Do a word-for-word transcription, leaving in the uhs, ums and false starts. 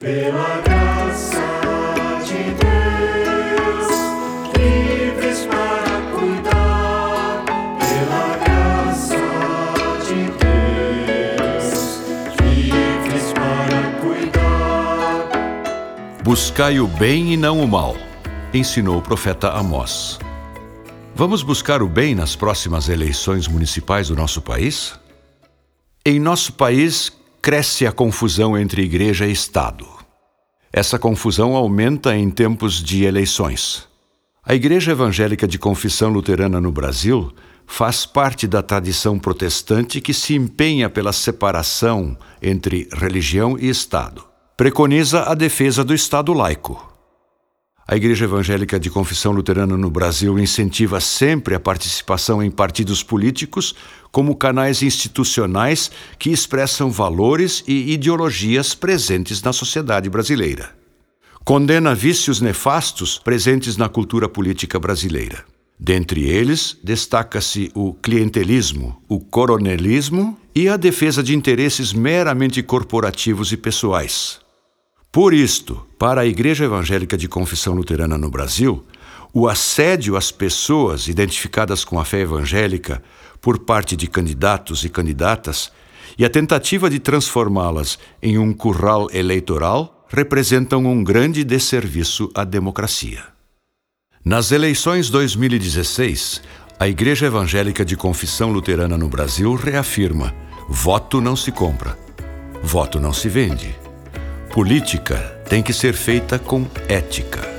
Pela graça de Deus, livres para cuidar. Pela graça de Deus, livres para cuidar. Buscai o bem e não o mal, ensinou o profeta Amós. Vamos buscar o bem nas próximas eleições municipais do nosso país? Em nosso país, cresce a confusão entre igreja e Estado. Essa confusão aumenta em tempos de eleições. A Igreja Evangélica de Confissão Luterana no Brasil faz parte da tradição protestante que se empenha pela separação entre religião e Estado. Preconiza a defesa do Estado laico. A Igreja Evangélica de Confissão Luterana no Brasil incentiva sempre a participação em partidos políticos como canais institucionais que expressam valores e ideologias presentes na sociedade brasileira. Condena vícios nefastos presentes na cultura política brasileira. Dentre eles, destaca-se o clientelismo, o coronelismo e a defesa de interesses meramente corporativos e pessoais. Por isto, para a Igreja Evangélica de Confissão Luterana no Brasil, o assédio às pessoas identificadas com a fé evangélica por parte de candidatos e candidatas e a tentativa de transformá-las em um curral eleitoral representam um grande desserviço à democracia. Nas eleições dois mil e dezesseis, a Igreja Evangélica de Confissão Luterana no Brasil reafirma: voto não se compra, voto não se vende. Política tem que ser feita com ética.